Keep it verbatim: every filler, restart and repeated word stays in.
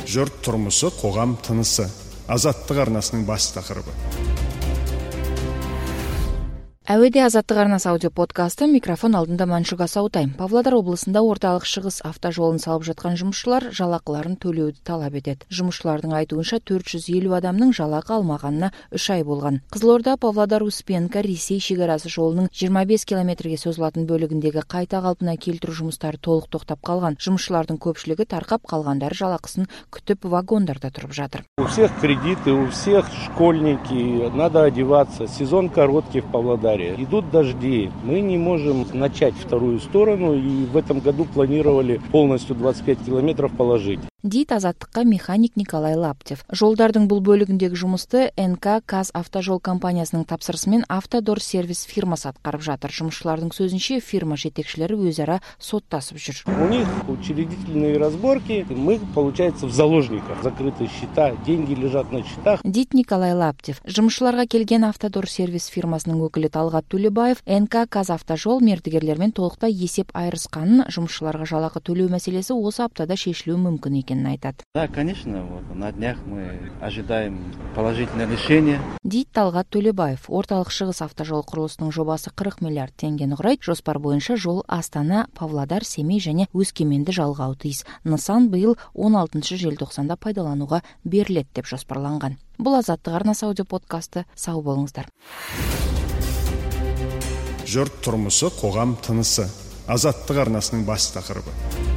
Жұрт тұрмысы, қоғам тынысы. Азаттық арнасының бас тақырыбы. Әуеде Азаттық арнасы аудио подкасты, микрофон алдында Маншуга Саутай. Павлодар облысында орталық шығыс автожолын салып жатқан жұмысшылар жалақыларын төлеуді талап етеді. Жұмысшылардың айтуынша төрт жүз елу адамның жалақы алмағанына үш ай болған. Қызылорда, Павлодар, Успенка, Ресей шекарасы жолының жиырма бес километрге созылатын бөлігіндегі қайта қалпына келтіру жұмыстары толық тоқтап қалған. Жұмысшылардың көпшілігі тарқап, қалғандары жалақысын күтіп вагондарда тұрып жатыр. У всех кредиты, у всех школьники, надо одеваться. Сезон короткий в Павлодаре. Идут дожди. Мы не можем начать вторую сторону, и в этом году планировали полностью двадцать пять километров положить. Дейді Азаттыққа механик Николай Лаптев. Жолдардың бұл бөлігіндегі жұмысты эн ка Казавтожол компаниясының тапсырысымен Автодор сервис фирмасы атқарып жатыр. Жұмысшылардың сөзінше, фирма жетекшілері өзара соттасып жүр. У них учредительные разборки, мы, получается, в заложниках. Закрытые счета, деньги лежат на счетах. Дейді Николай Лаптев. Жұмысшыларға келген Автодор сервис фирмасының өкілі Талғат Төлебаев эн ка Казавтожол мердігерлермен толықтай есеп айырысқанын, жұмысшыларға жалақы төлеу мәселесі осы аптада шешілуі мүмкін екенін айтады. Да, конечно, вот, на днях мы ожидаем положительное решение. Дейді Талғат Төлебаев. Орталық шығыс автожол құрылысының жобасы қырық миллиард теңгені құрайды. Жоспар бойынша жол Астана, Павлодар, Семей және Өскеменді жалғауы тиіс. Нысан биыл он алтыншы желтоқсанда пайдалануға беріледі деп жоспарланған. Бұл Азаттық арнасы аудио подкасты. Сау болыңыздар. Жұрт тұрмысы, қоғам тынысы. Азаттық арнасының бас тақырыбы.